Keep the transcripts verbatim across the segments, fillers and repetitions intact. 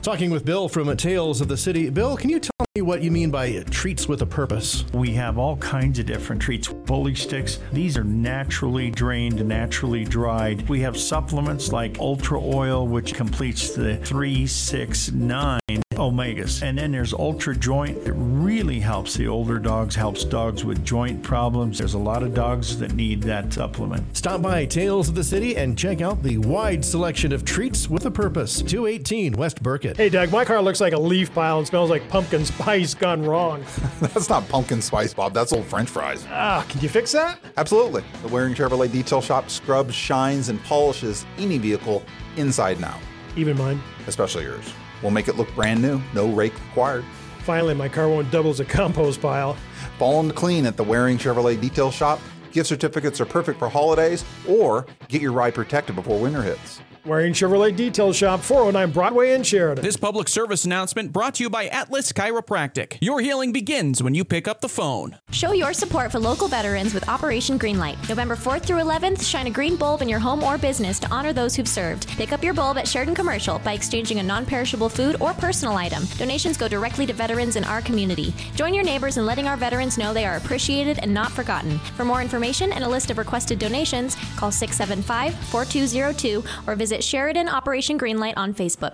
Talking with Bill from Tales of the City. Bill, can you tell me what you mean by treats with a purpose? We have all kinds of different treats. Bully sticks, these are naturally drained, naturally dried. We have supplements like Ultra Oil, which completes the three, six, nine omegas. And then there's Ultra Joint. It really helps the older dogs, helps dogs with joint problems. There's a lot of dogs that need that supplement. Stop by Tales of the City and check out the wide selection of treats with a purpose. two eighteen West Burkett. Hey, Doug, my car looks like a leaf pile and smells like pumpkin spice gone wrong. That's not pumpkin spice, Bob. That's old French fries. Ah, can you fix that? Absolutely. The Waring Chevrolet Detail Shop scrubs, shines, and polishes any vehicle inside and out. Even mine. Especially yours. We'll make it look brand new. No rake required. Finally, my car won't double as a compost pile. Fall into clean at the Waring Chevrolet Detail Shop. Gift certificates are perfect for holidays, or get your ride protected before winter hits. Waring Chevrolet Detail Shop, four oh nine Broadway in Sheridan. This public service announcement brought to you by Atlas Chiropractic. Your healing begins when you pick up the phone. Show your support for local veterans with Operation Greenlight. November fourth through eleventh, shine a green bulb in your home or business to honor those who've served. Pick up your bulb at Sheridan Commercial by exchanging a non-perishable food or personal item. Donations go directly to veterans in our community. Join your neighbors in letting our veterans know they are appreciated and not forgotten. For more information and a list of requested donations, call six seven five, four two zero two or visit Sheridan Operation Greenlight on Facebook.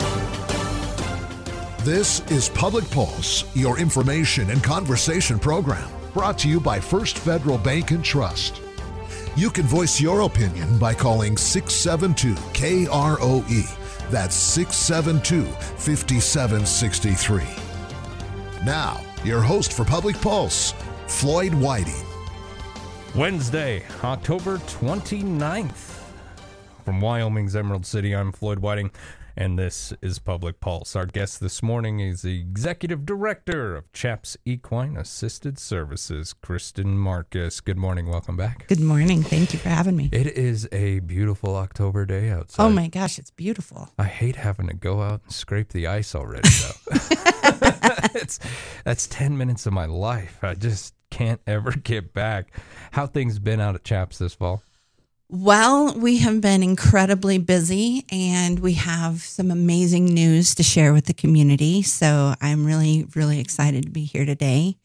This is Public Pulse, your information and conversation program, brought to you by First Federal Bank and Trust. You can voice your opinion by calling six seven two K R O E. That's six seven two, five seven six three. Now, your host for Public Pulse, Floyd Whiting. Wednesday, October twenty-ninth. From Wyoming's Emerald City, I'm Floyd Whiting, and this is Public Pulse. Our guest this morning is the Executive Director of CHAPS Equine Assisted Services, Kristen Marcus. Good morning. Welcome back. Good morning. Thank you for having me. It is a beautiful October day outside. Oh, my gosh, it's beautiful. I hate having to go out and scrape the ice already, though. it's, that's ten minutes of my life. I just can't ever get back. How things been out at CHAPS this fall? Well, we have been incredibly busy, and we have some amazing news to share with the community. So I'm really, really excited to be here today.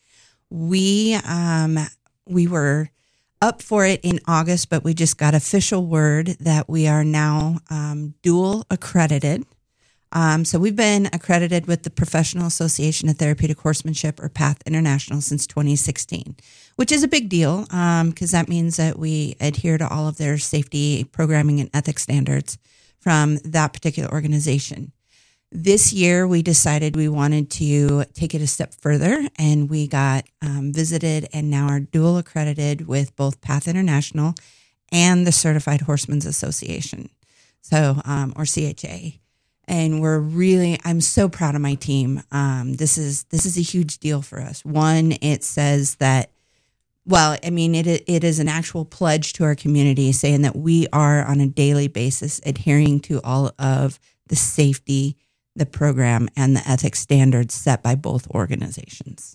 We um, we were up for it in August, but we just got official word that we are now um, dual accredited. Um, so we've been accredited with the Professional Association of Therapeutic Horsemanship, or PATH International, since twenty sixteen, which is a big deal because um, that means that we adhere to all of their safety, programming, and ethics standards from that particular organization. This year, we decided we wanted to take it a step further, and we got um, visited and now are dual accredited with both PATH International and the Certified Horsemen's Association, so um, or C H A. And we're really, I'm so proud of my team. Um, this is this is a huge deal for us. One, it says that, well, I mean, it it is an actual pledge to our community saying that we are on a daily basis adhering to all of the safety, the program, and the ethics standards set by both organizations.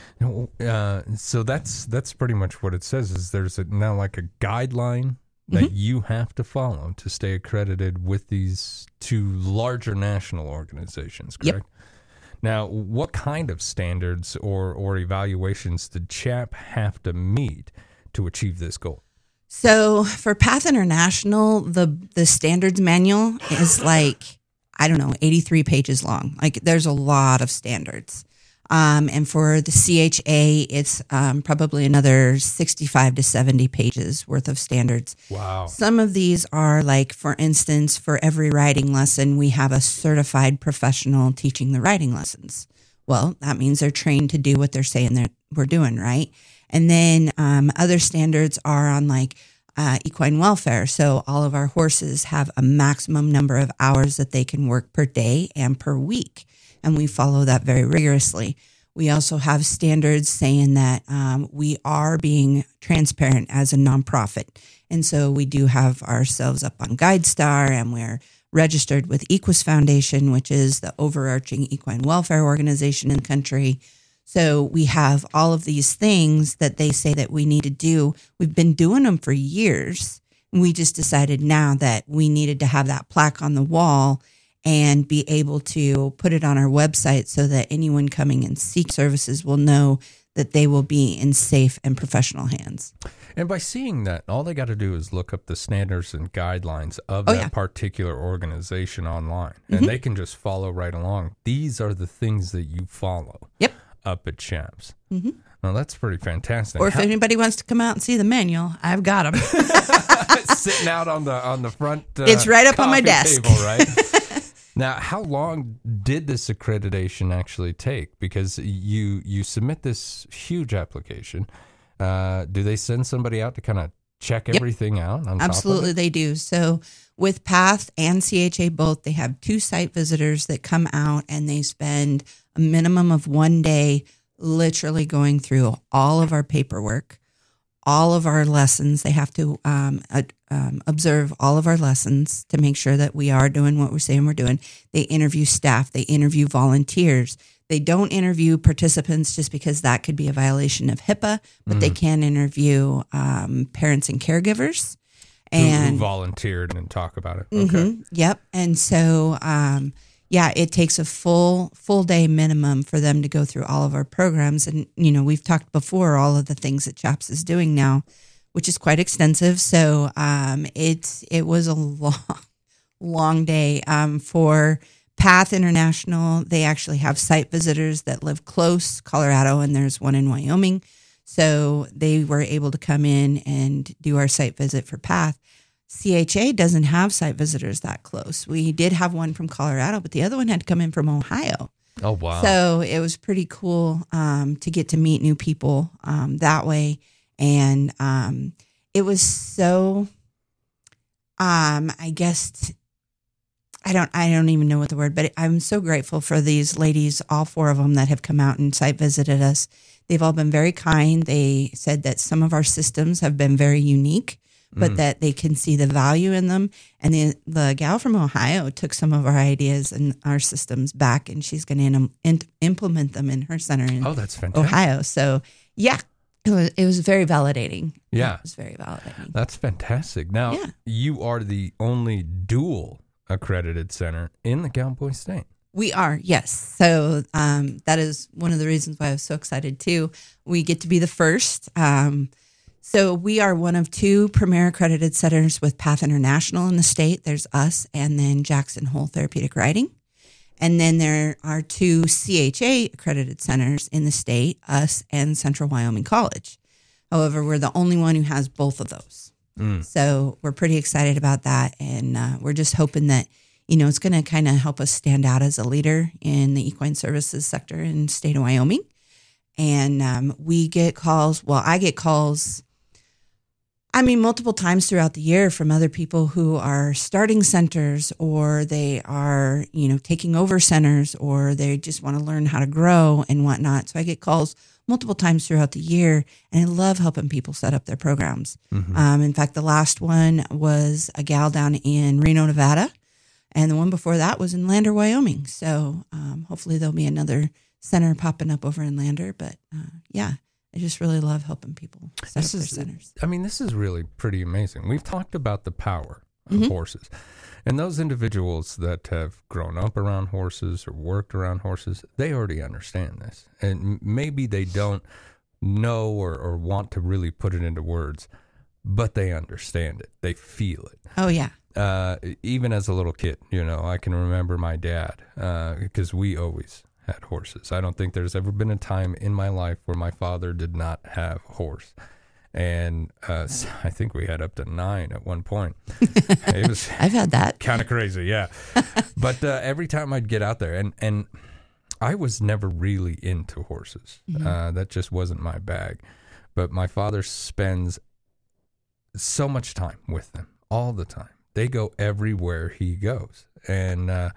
Uh, so that's that's pretty much what it says. Is there's a, now like a guideline that mm-hmm. you have to follow to stay accredited with these two larger national organizations, correct? Yep. Now, what kind of standards or, or evaluations did CHAP have to meet to achieve this goal? So for PATH International, the, the standards manual is like, I don't know, eighty-three pages long. Like there's a lot of standards. Um, and for the C H A, it's um, probably another sixty-five to seventy pages worth of standards. Wow. Some of these are like, for instance, for every riding lesson, we have a certified professional teaching the riding lessons. Well, that means they're trained to do what they're saying they're, we're doing, right? And then um, other standards are on like uh, equine welfare. So all of our horses have a maximum number of hours that they can work per day and per week. And we follow that very rigorously. We also have standards saying that um, we are being transparent as a nonprofit. And so we do have ourselves up on GuideStar, and we're registered with Equus Foundation, which is the overarching equine welfare organization in the country. So we have all of these things that they say that we need to do. We've been doing them for years. And we just decided now that we needed to have that plaque on the wall and be able to put it on our website so that anyone coming and seek services will know that they will be in safe and professional hands. And by seeing that, all they got to do is look up the standards and guidelines of Oh, that yeah. particular organization online, Mhm. and they can just follow right along. These are the things that you follow. Yep. Up at Chaps. Mm-hmm. Well, that's pretty fantastic. Or if How- anybody wants to come out and see the manual, I've got them. sitting out on the on the front. Uh, It's right up on my coffee desk. Table, right? Now, how long did this accreditation actually take? Because you you submit this huge application. Uh, do they send somebody out to kind of check Yep. everything out? On Absolutely, top of it? they do. So with PATH and C H A both, they have two site visitors that come out and they spend a minimum of one day literally going through all of our paperwork, all of our lessons. They have to um, uh, um, observe all of our lessons to make sure that we are doing what we're saying we're doing. They interview staff. They interview volunteers. They don't interview participants just because that could be a violation of HIPAA, but they can interview um, parents and caregivers. Who- who And volunteered and talk about it. Okay. Mhm, yep. And so, um, yeah, it takes a full full day minimum for them to go through all of our programs. And you know, we've talked before all of the things that CHAPS is doing now, which is quite extensive. So um, it's it was a long, long day um, for PATH International. They actually have site visitors that live close, Colorado, and there's one in Wyoming. So they were able to come in and do our site visit for PATH. C H A doesn't have site visitors that close. We did have one from Colorado, but the other one had to come in from Ohio. Oh, wow. So it was pretty cool um, to get to meet new people um, that way. And um, it was so, um, I guess, I don't, I don't even know what the word, but I'm so grateful for these ladies, all four of them that have come out and site visited us. They've all been very kind. They said that some of our systems have been very unique, but Mm. that they can see the value in them. And the, the gal from Ohio took some of our ideas and our systems back, and she's going to in, implement them in her center in Oh, that's fantastic. Ohio. So, yeah, it was, it was very validating. Yeah. It was very validating. That's fantastic. Now, Yeah. you are the only dual accredited center in the Cowboy State. We are, yes. So um, that is one of the reasons why I was so excited too. We get to be the first. Um, so we are one of two premier accredited centers with PATH International in the state. There's us and then Jackson Hole Therapeutic Riding. And then there are two C H A accredited centers in the state, us and Central Wyoming College. However, we're the only one who has both of those. Mm. So we're pretty excited about that. And uh, we're just hoping that, you know, it's going to kind of help us stand out as a leader in the equine services sector in the state of Wyoming. And um, we get calls, well, I get calls, I mean, multiple times throughout the year from other people who are starting centers, or they are, you know, taking over centers, or they just want to learn how to grow and whatnot. So I get calls multiple times throughout the year, and I love helping people set up their programs. Mm-hmm. Um, in fact, the last one was a gal down in Reno, Nevada, and the one before that was in Lander, Wyoming. So um, hopefully there'll be another center popping up over in Lander. But uh, yeah, I just really love helping people set This up is, their centers. I mean, this is really pretty amazing. We've talked about the power of Mhm. horses. And those individuals that have grown up around horses or worked around horses, they already understand this. And m- maybe they don't know or, or want to really put it into words, but they understand it. They feel it. Oh, yeah. Uh, even as a little kid, you know, I can remember my dad, because we always had horses. I don't think there's ever been a time in my life where my father did not have a horse. And uh, I think we had up to nine at one point. It was I've had that. kind of crazy, yeah. But uh, every time I'd get out there, and, and I was never really into horses. Mhm. Uh, that just wasn't my bag. But my father spends so much time with them all the time. They go everywhere he goes. And uh,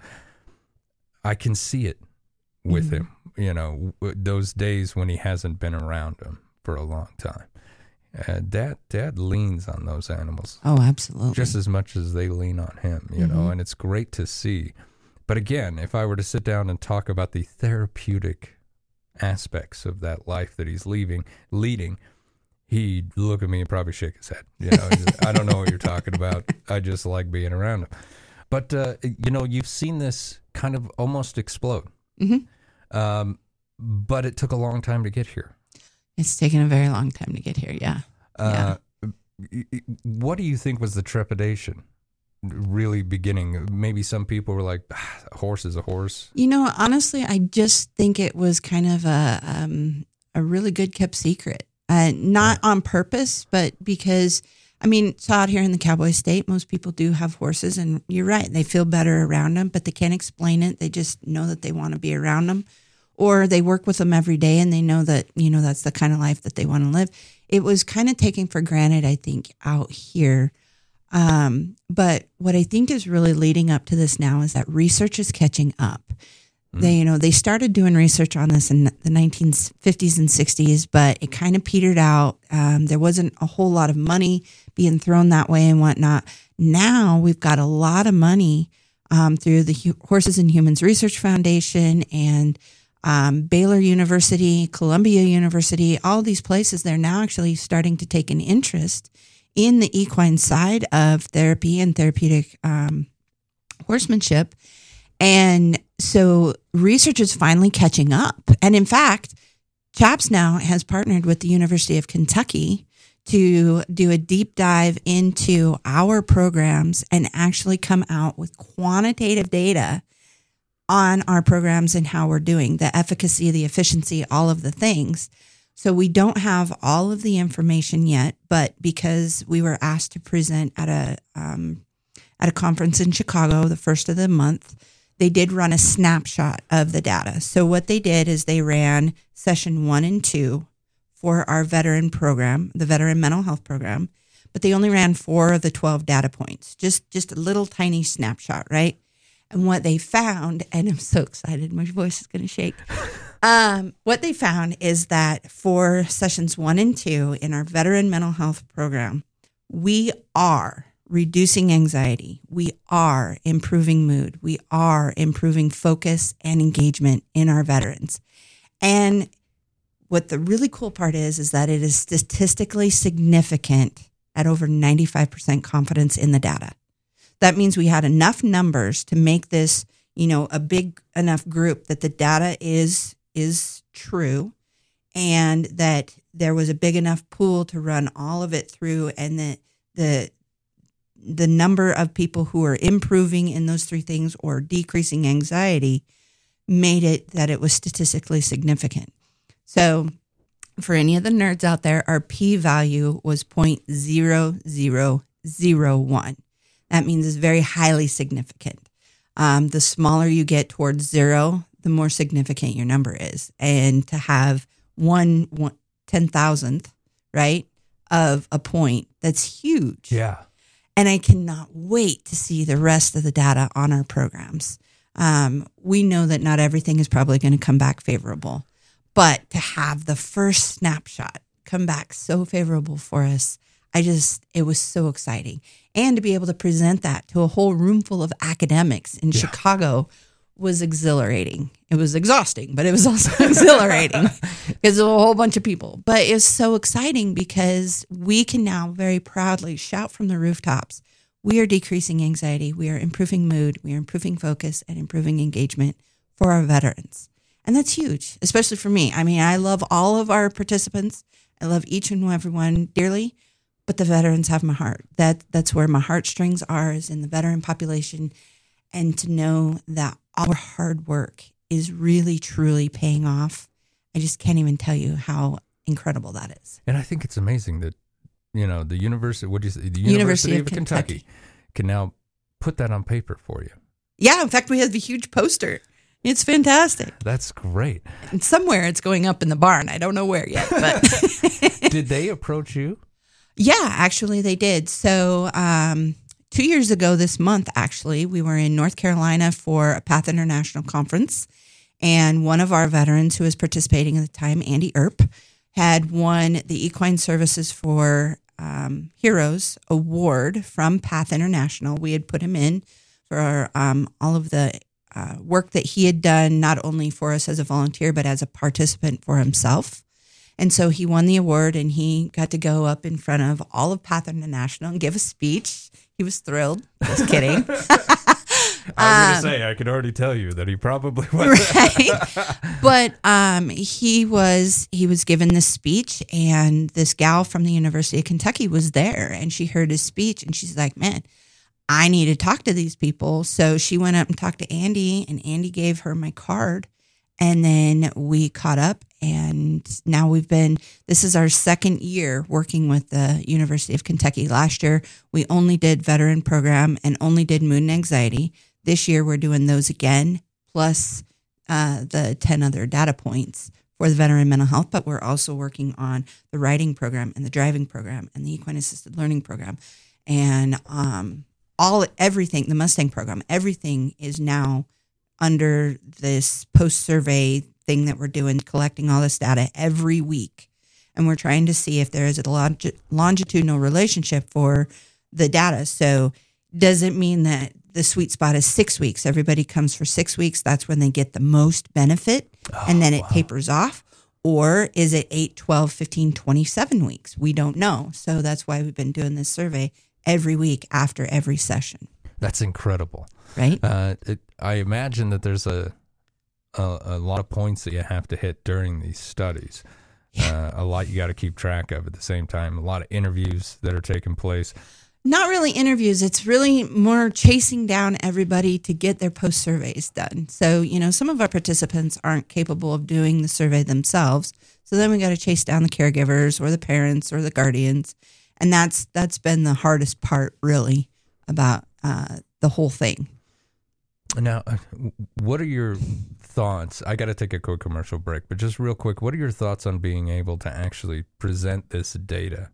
I can see it with Mhm. him, you know, w- those days when he hasn't been around them for a long time. Uh, dad, dad leans on those animals Oh, absolutely. just as much as they lean on him, you know, Mhm. and it's great to see. But again, if I were to sit down and talk about the therapeutic aspects of that life that he's leaving, leading, he'd look at me and probably shake his head. You know, he's like, I don't know what you're talking about. I just like being around him. But, uh, you know, you've seen this kind of almost explode. Mm-hmm. Um, but it took a long time to get here. It's taken a very long time to get here, yeah. Uh, yeah. What do you think was the trepidation really beginning? Maybe some people were like, ah, a horse is a horse. You know, honestly, I just think it was kind of a um, a really good kept secret. Uh, not yeah. on purpose, but because, I mean, so out here in the Cowboy State, most people do have horses, and you're right, they feel better around them, but they can't explain it. They just know that they want to be around them, or they work with them every day, and they know that, you know, that's the kind of life that they want to live. It was kind of taken for granted, I think, out here. Um, but what I think is really leading up to this now is that research is catching up. They, you know, they started doing research on this in the nineteen fifties and sixties, but it kind of petered out. Um, there wasn't a whole lot of money being thrown that way and whatnot. Now we've got a lot of money um, through the H- Horses and Humans Research Foundation and um, Baylor University, Columbia University, all these places. They're now actually starting to take an interest in the equine side of therapy and therapeutic um, horsemanship. And so research is finally catching up. And in fact, CHAPS now has partnered with the University of Kentucky to do a deep dive into our programs and actually come out with quantitative data on our programs and how we're doing, the efficacy, the efficiency, all of the things. So we don't have all of the information yet, but because we were asked to present at a um, at a conference in Chicago, the first of the month, they did run a snapshot of the data. So what they did is they ran session one and two for our veteran program, the veteran mental health program, but they only ran four of the twelve data points, just, just a little tiny snapshot, right? And what they found, and I'm so excited, my voice is going to shake. Um, what they found is that for sessions one and two in our veteran mental health program, we are reducing anxiety. We are improving mood. We are improving focus and engagement in our veterans. And what the really cool part is, is that it is statistically significant at over ninety-five percent confidence in the data. That means we had enough numbers to make this, you know, a big enough group that the data is, is true, and that there was a big enough pool to run all of it through, and that the, the number of people who are improving in those three things or decreasing anxiety made it that it was statistically significant. So for any of the nerds out there, our p-value was zero point zero zero zero one. That means it's very highly significant. Um, the smaller you get towards zero, the more significant your number is. And to have one, one ten thousandth, right, of a point, that's huge. Yeah. And I cannot wait to see the rest of the data on our programs. Um, we know that not everything is probably going to come back favorable, but to have the first snapshot come back so favorable for us, I just, it was so exciting. And to be able to present that to a whole room full of academics in yeah. Chicago was exhilarating. It was exhausting, but it was also exhilarating because there were a whole bunch of people. But it was so exciting because we can now very proudly shout from the rooftops, we are decreasing anxiety, we are improving mood, we are improving focus and improving engagement for our veterans. And that's huge, especially for me. I mean, I love all of our participants. I love each and every one dearly, but the veterans have my heart. That That's where my heartstrings are, is in the veteran population. And to know that our hard work is really, truly paying off, I just can't even tell you how incredible that is. And I think it's amazing that, you know, the university, what do you say, the University, University of, of Kentucky. Kentucky can now put that on paper for you. Yeah, in fact, we have a huge poster. It's fantastic. That's great. And somewhere it's going up in the barn. I don't know where yet. But did they approach you? Yeah, actually they did. So um, two years ago this month, actually, we were in North Carolina for a PATH International Conference. And one of our veterans who was participating at the time, Andy Earp, had won the Equine Services for um, Heroes Award from PATH International. We had put him in for um, all of the uh, work that he had done, not only for us as a volunteer, but as a participant for himself. And so he won the award, and he got to go up in front of all of PATH International and give a speech. He was thrilled. Just kidding. I was Um, going to say, I could already tell you that he probably was. Right. But um, he was he was given this speech, and this gal from the University of Kentucky was there, and she heard his speech, and she's like, man, I need to talk to these people. So she went up and talked to Andy, and Andy gave her my card. And then we caught up, and now we've been, this is our second year working with the University of Kentucky. Last year, we only did veteran program and only did mood and anxiety. This year, we're doing those again, plus uh, the ten other data points for the veteran mental health. But we're also working on the writing program and the driving program and the equine assisted learning program. And um, all, everything, the Mustang program, everything is now under this post-survey thing that we're doing, collecting all this data every week. And we're trying to see if there is a longi- longitudinal relationship for the data. So does it mean that the sweet spot is six weeks? Everybody comes for six weeks. That's when they get the most benefit. Oh, and then it wow. tapers off. Or is it eight, twelve, fifteen, twenty-seven weeks? We don't know. So that's why we've been doing this survey every week after every session. That's incredible. Right? Uh, it, I imagine that there's a, a a lot of points that you have to hit during these studies. Yeah. Uh, a lot you got to keep track of at the same time. A lot of interviews that are taking place. Not really interviews. It's really more chasing down everybody to get their post surveys done. So, you know, some of our participants aren't capable of doing the survey themselves. So then we got to chase down the caregivers or the parents or the guardians. And that's that's been the hardest part, really, about uh, the whole thing. Now, what are your thoughts? I got to take a quick commercial break, but just real quick, what are your thoughts on being able to actually present this data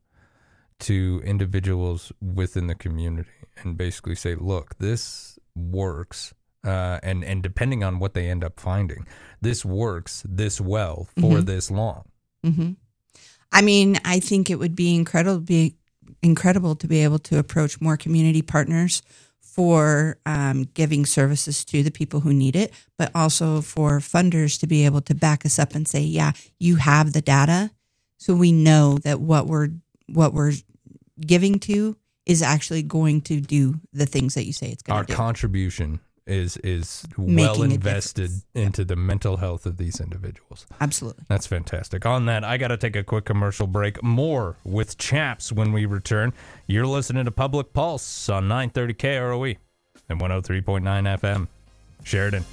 to individuals within the community and basically say, look, this works, uh, and, and depending on what they end up finding, this works this well for mm-hmm. this long? Mm-hmm. I mean, I think it would be incredible, be incredible to be able to approach more community partners for um, giving services to the people who need it, but also for funders to be able to back us up and say, yeah, you have the data. So we know that what we're, what we're giving to is actually going to do the things that you say it's going Our to do. Our contribution is is Making well invested into yeah. the mental health of these individuals. Absolutely. That's fantastic. On that, I got to take a quick commercial break. More with Chaps when we return. You're listening to Public Pulse on nine thirty K R O E and one oh three point nine F M. Sheridan.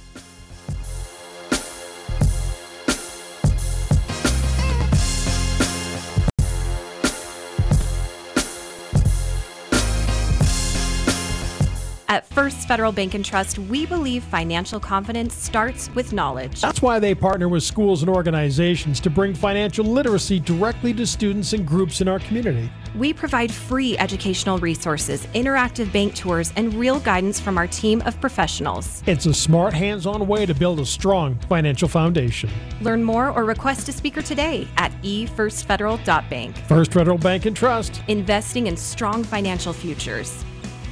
At First Federal Bank and Trust, we believe financial confidence starts with knowledge. That's why they partner with schools and organizations to bring financial literacy directly to students and groups in our community. We provide free educational resources, interactive bank tours, and real guidance from our team of professionals. It's a smart, hands-on way to build a strong financial foundation. Learn more or request a speaker today at e first federal dot bank. First Federal Bank and Trust. Investing in strong financial futures.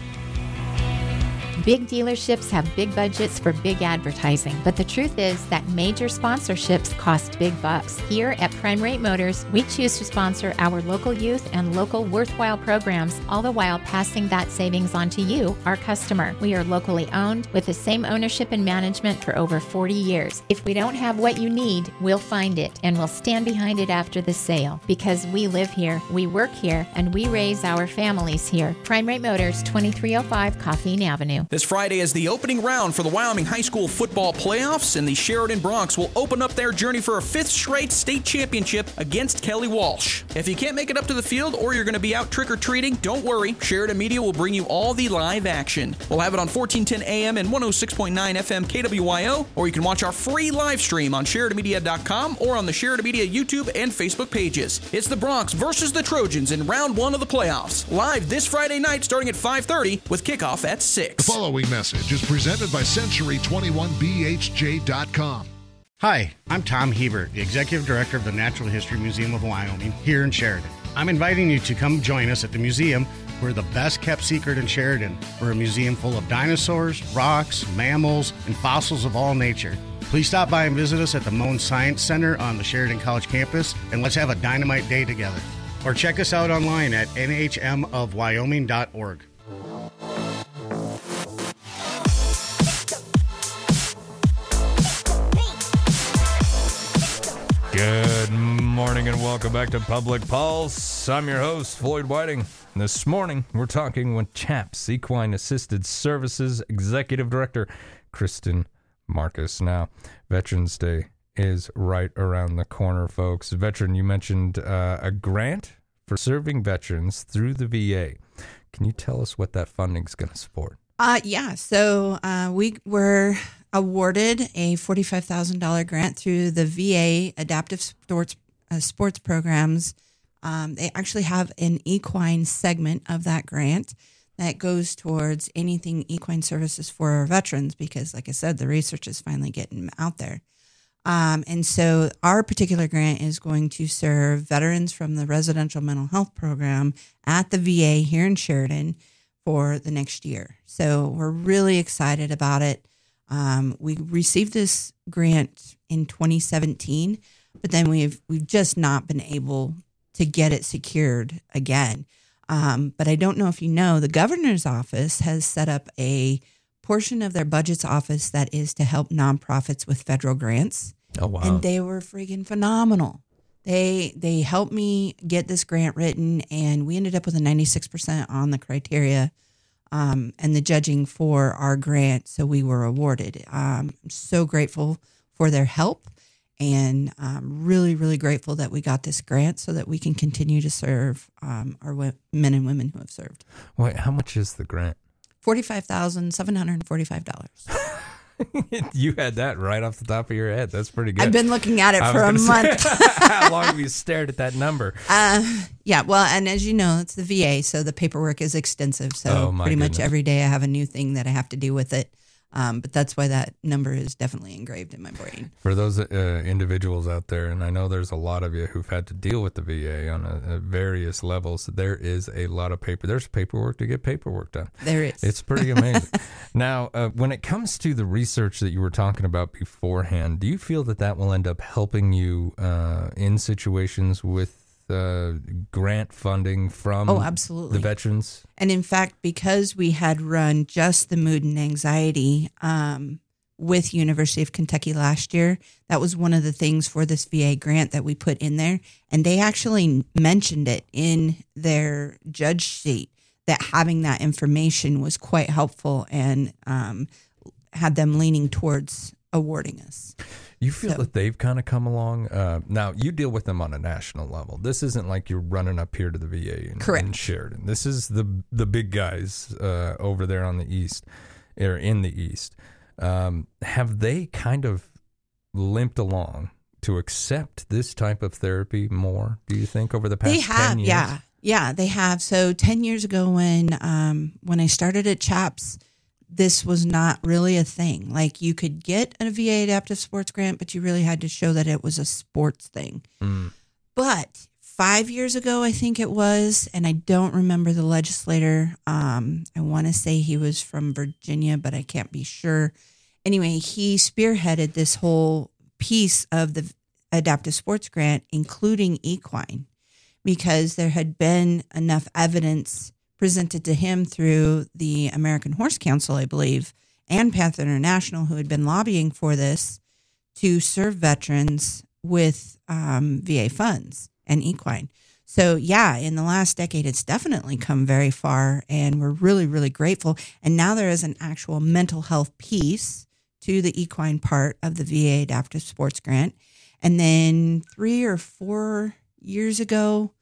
Big dealerships have big budgets for big advertising, but the truth is that major sponsorships cost big bucks. Here at Prime Rate Motors, we choose to sponsor our local youth and local worthwhile programs, all the while passing that savings on to you, our customer. We are locally owned with the same ownership and management for over forty years. If we don't have what you need, we'll find it, and we'll stand behind it after the sale, because we live here, we work here, and we raise our families here. Prime Rate Motors, twenty-three oh five Coffeen Avenue. This Friday is the opening round for the Wyoming High School football playoffs, and the Sheridan Broncs will open up their journey for a fifth straight state championship against Kelly Walsh. If you can't make it up to the field or you're going to be out trick-or-treating, don't worry. Sheridan Media will bring you all the live action. We'll have it on fourteen ten A M and one oh six point nine F M K W Y O, or you can watch our free live stream on Sheridan Media dot com or on the Sheridan Media YouTube and Facebook pages. It's the Broncs versus the Trojans in round one of the playoffs. Live this Friday night starting at five thirty with kickoff at six. The following message is presented by Century twenty-one B H J dot com. Hi, I'm Tom Hebert, the Executive Director of the Natural History Museum of Wyoming here in Sheridan. I'm inviting you to come join us at the museum. We're the best kept secret in Sheridan. We're a museum full of dinosaurs, rocks, mammals, and fossils of all nature. Please stop by and visit us at the Moen Science Center on the Sheridan College campus, and let's have a dynamite day together. Or check us out online at N H M of Wyoming dot org. Good morning and welcome back to Public Pulse. I'm your host, Floyd Whiting. This morning, we're talking with CHAPS, Equine Assisted Services Executive Director, Kristen Marcus. Now, Veterans Day is right around the corner, folks. Veteran, you mentioned uh, a grant for serving veterans through the V A. Can you tell us what that funding is going to support? Uh, yeah, so uh, we were awarded a forty-five thousand dollars grant through the V A Adaptive Sports uh, Sports Programs. Um, they actually have an equine segment of that grant that goes towards anything equine services for our veterans because, like I said, the research is finally getting out there. Um, and so our particular grant is going to serve veterans from the residential mental health program at the V A here in Sheridan for the next year. So we're really excited about it. Um, we received this grant in twenty seventeen, but then we've we've just not been able to get it secured again. Um, but I don't know if you know, the governor's office has set up a portion of their budgets office that is to help nonprofits with federal grants. Oh, wow. And they were freaking phenomenal. They they helped me get this grant written, and we ended up with a ninety-six percent on the criteria um, and the judging for our grant, so we were awarded. Um, I'm so grateful for their help, and um, really, really grateful that we got this grant so that we can continue to serve um, our w- men and women who have served. Wait, how much is the grant? forty-five thousand seven hundred forty-five dollars. You had that right off the top of your head. That's pretty good. I've been looking at it for a month. Say, how long have you stared at that number? Uh, yeah, well, and as you know, it's the V A, so the paperwork is extensive. So Oh, my pretty goodness. much every day I have a new thing that I have to do with it. Um, but that's why that number is definitely engraved in my brain. For those uh, individuals out there, and I know there's a lot of you who've had to deal with the V A on a, a various levels, there is a lot of paper. There's paperwork to get paperwork done. There is. It's pretty amazing. Now, uh, when it comes to the research that you were talking about beforehand, do you feel that that will end up helping you uh, in situations with uh, grant funding from Oh, absolutely. the veterans? And in fact, because we had run just the mood and anxiety um, with University of Kentucky last year, that was one of the things for this V A grant that we put in there. And they actually mentioned it in their judge sheet that having that information was quite helpful and um, had them leaning towards awarding us. You feel So- that they've kind of come along. Uh, now, you deal with them on a national level. This isn't like you're running up here to the V A in, Correct. in Sheridan. This is the the big guys uh, over there on the east, or in the east. Um, have they kind of limped along to accept this type of therapy more, do you think, over the past They have, ten years? yeah. Yeah, they have. So ten years ago when um, when I started at CHAPS, this was not really a thing. Like you could get a V A adaptive sports grant, but you really had to show that it was a sports thing. Mm. But five years ago, I think it was, and I don't remember the legislator. Um, I want to say he was from Virginia, but I can't be sure. Anyway, he spearheaded this whole piece of the adaptive sports grant, including equine, because there had been enough evidence presented to him through the American Horse Council, I believe, and Path International, who had been lobbying for this to serve veterans with um, V A funds and equine. So, yeah, in the last decade, it's definitely come very far, and we're really, really grateful. And now there is an actual mental health piece to the equine part of the V A Adaptive Sports Grant. And then three or four years ago,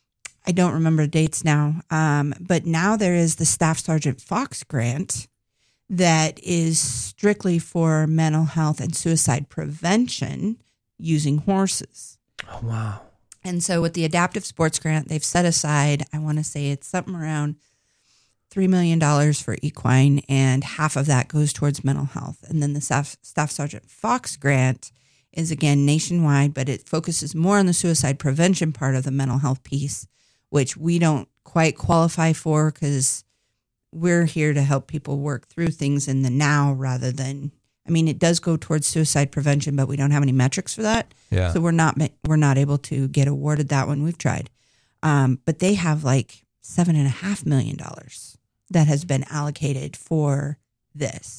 I don't remember dates now, um, but now there is the Staff Sergeant Fox grant that is strictly for mental health and suicide prevention using horses. Oh, wow. And so with the Adaptive Sports Grant, they've set aside, I want to say it's something around three million dollars for equine, and half of that goes towards mental health. And then the Staff, Staff Sergeant Fox grant is, again, nationwide, but it focuses more on the suicide prevention part of the mental health piece, which we don't quite qualify for because we're here to help people work through things in the now rather than, I mean, it does go towards suicide prevention, but we don't have any metrics for that. Yeah. So we're not, we're not able to get awarded that one. We've tried. Um, but they have like seven and a half million dollars that has been allocated for this.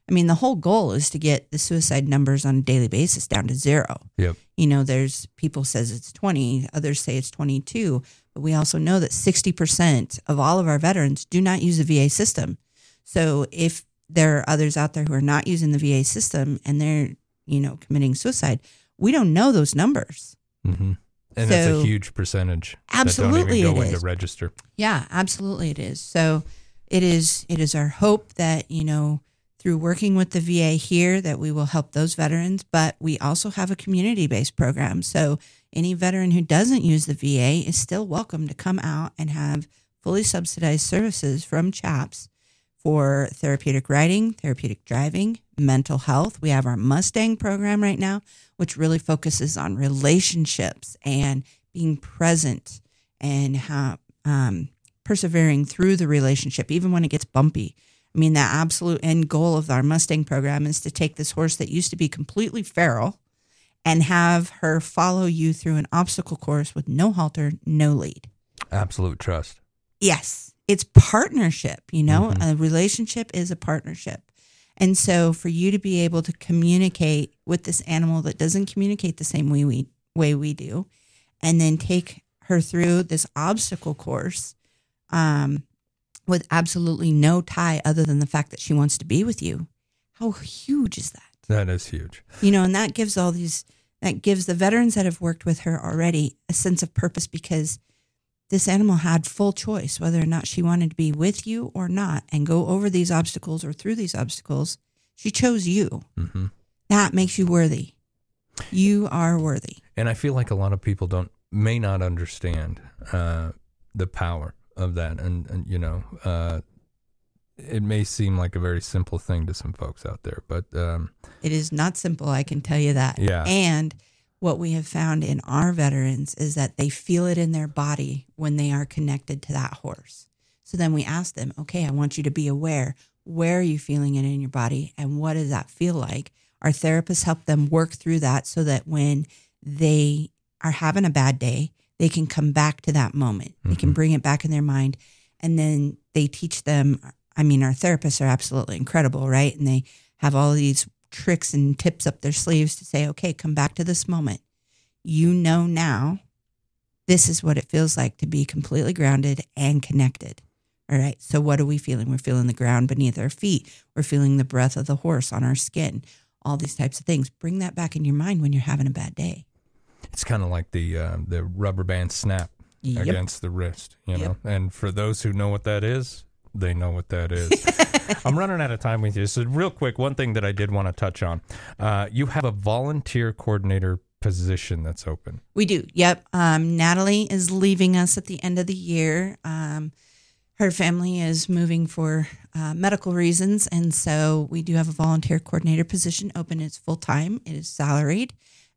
I mean, the whole goal is to get the suicide numbers on a daily basis down to zero. Yep. You know, there's people says it's twenty, others say it's twenty-two, but we also know that sixty percent of all of our veterans do not use the V A system. So if there are others out there who are not using the V A system and they're, you know, committing suicide, we don't know those numbers. Mm-hmm. And so, that's a huge percentage. Absolutely, that don't even go it into is. register. Yeah, absolutely, it is. So it is. It is our hope that, you know, through working with the V A here, that we will help those veterans. But we also have a community-based program. So any veteran who doesn't use the V A is still welcome to come out and have fully subsidized services from CHAPS for therapeutic riding, therapeutic driving, mental health. We have our Mustang program right now, which really focuses on relationships and being present and how um, persevering through the relationship, even when it gets bumpy. I mean, the absolute end goal of our Mustang program is to take this horse that used to be completely feral and have her follow you through an obstacle course with no halter, no lead. Absolute trust. Yes. It's partnership, you know, Mm-hmm. a relationship is a partnership. And so for you to be able to communicate with this animal that doesn't communicate the same way we, way we do, and then take her through this obstacle course um, with absolutely no tie other than the fact that she wants to be with you. How huge is that? That is huge. You know, and that gives all these, that gives the veterans that have worked with her already a sense of purpose, because this animal had full choice whether or not she wanted to be with you or not and go over these obstacles or through these obstacles. She chose you. Mm-hmm. That makes you worthy. You are worthy. And I feel like a lot of people don't, may not understand uh, the power of that. And, and you know, uh, it may seem like a very simple thing to some folks out there, but um, it is not simple. I can tell you that. Yeah. And what we have found in our veterans is that they feel it in their body when they are connected to that horse. So then we ask them, okay, I want you to be aware. Where are you feeling it in your body? And what does that feel like? Our therapists help them work through that so that when they are having a bad day, they can come back to that moment. Mm-hmm. They can bring it back in their mind. And then they teach them. I mean, our therapists are absolutely incredible, right? And they have all these tricks and tips up their sleeves to say, okay, come back to this moment. You know now, this is what it feels like to be completely grounded and connected. All right. So what are we feeling? We're feeling the ground beneath our feet. We're feeling the breath of the horse on our skin. All these types of things. Bring that back in your mind when you're having a bad day. It's kind of like the uh, the rubber band snap Yep. against the wrist, you Yep. know. And for those who know what that is, they know what that is. I'm running out of time with you. So real quick, one thing that I did want to touch on. Uh, you have a volunteer coordinator position that's open. We do. Yep. Um, Natalie is leaving us at the end of the year. Um, her family is moving for uh, medical reasons. And so we do have a volunteer coordinator position open. It's full time. It is salaried.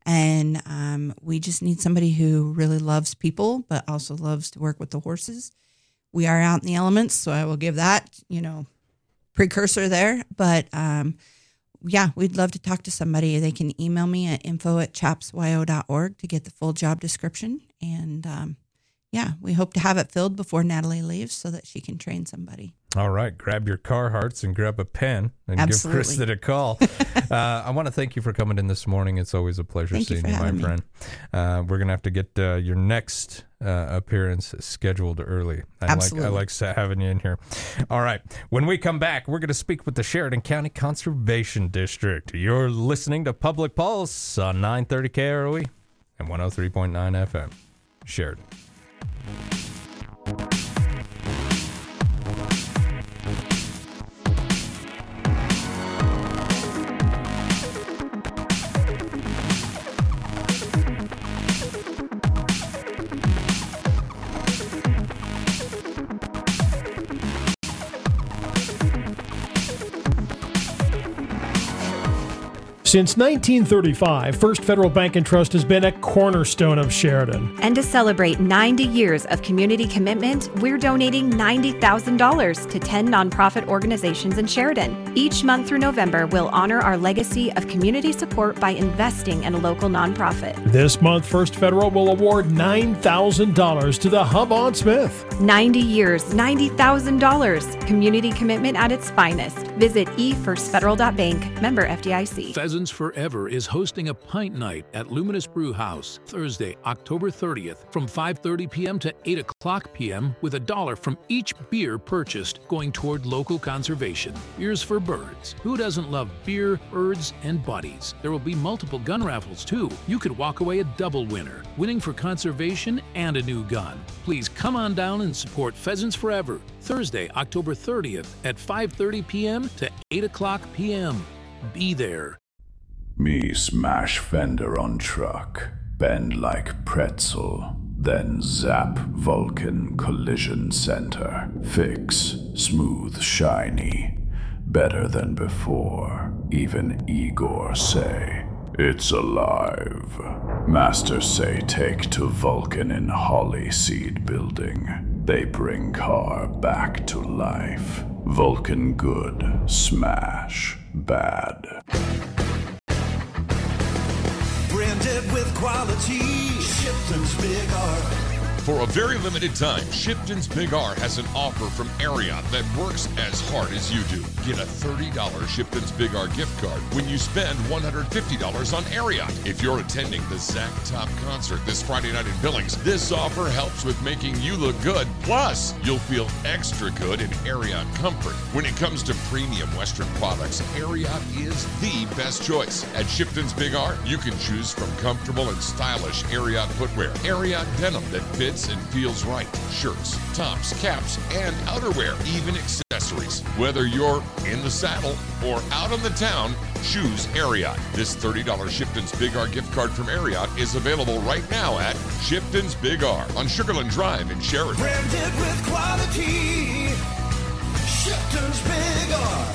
And um, we just need somebody who really loves people, but also loves to work with the horses. We are out in the elements, so I will give that, you know, precursor there. But um, yeah, we'd love to talk to somebody. They can email me at info at chapsyo dot org to get the full job description. And um, yeah, we hope to have it filled before Natalie leaves so that she can train somebody. All right. Grab your Carhartts and grab a pen and Absolutely. give Krista a call. uh, I want to thank you for coming in this morning. It's always a pleasure Thank you seeing for you, my having me. friend. Uh, we're going to have to get uh, your next uh, appearance scheduled early. I Absolutely. like I like sa- having you in here. All right. When we come back, we're going to speak with the Sheridan County Conservation District. You're listening to Public Pulse on nine thirty K R O E and one oh three point nine F M. Sheridan. Since nineteen thirty-five, First Federal Bank and Trust has been a cornerstone of Sheridan. And to celebrate ninety years of community commitment, we're donating ninety thousand dollars to ten nonprofit organizations in Sheridan. Each month through November, we'll honor our legacy of community support by investing in a local nonprofit. This month, First Federal will award nine thousand dollars to the Hub on Smith. ninety years, ninety thousand dollars. Community commitment at its finest. Visit e first federal dot bank. Member F D I C. Pheasants Forever is hosting a pint night at Luminous Brew House Thursday, October thirtieth from five thirty p.m. to eight o'clock p.m. with a dollar from each beer purchased going toward local conservation. Beers for Birds. Who doesn't love beer, birds, and buddies? There will be multiple gun raffles too. You could walk away a double winner, winning for conservation and a new gun. Please come on down and support Pheasants Forever Thursday, October thirtieth at five thirty p.m. to eight o'clock p.m. Be there. Me smash fender on truck, bend like pretzel, then zap Vulcan Collision Center. Fix, smooth, shiny, better than before. Even Igor say, it's alive. Master say take to Vulcan in Holly Seed Building. They bring car back to life. Vulcan good, smash bad. Branded with quality, Shipton's Big R. For a very limited time, Shipton's Big R has an offer from Ariat that works as hard as you do. Get a thirty dollars Shipton's Big R gift card when you spend one hundred fifty dollars on Ariat. If you're attending the Zach Top concert this Friday night in Billings, this offer helps with making you look good. Plus, you'll feel extra good in Ariat comfort. When it comes to premium Western products, Ariat is the best choice. At Shipton's Big R, you can choose from comfortable and stylish Ariat footwear, Ariat denim that fits and feels right, shirts, tops, caps, and outerwear, even accessories. Whether you're in the saddle or out on the town, choose Ariat. This thirty dollars Shipton's Big R gift card from Ariat is available right now at Shipton's Big R on Sugarland Drive in Sheridan. Branded with quality, Shipton's Big R.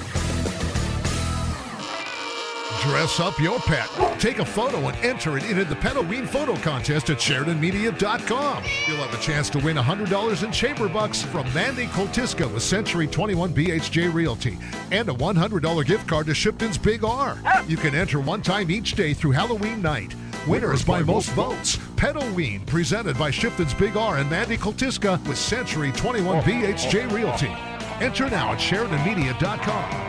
Dress up your pet. Take a photo and enter it into the Halloween photo contest at Sheridan Media dot com. You'll have a chance to win one hundred dollars in chamber bucks from Mandy Koltiska with Century twenty-one B H J Realty and a one hundred dollars gift card to Shipton's Big R. You can enter one time each day through Halloween night. Winners by most votes. Halloween presented by Shipton's Big R and Mandy Koltiska with Century twenty-one B H J Realty. Enter now at Sheridan Media dot com.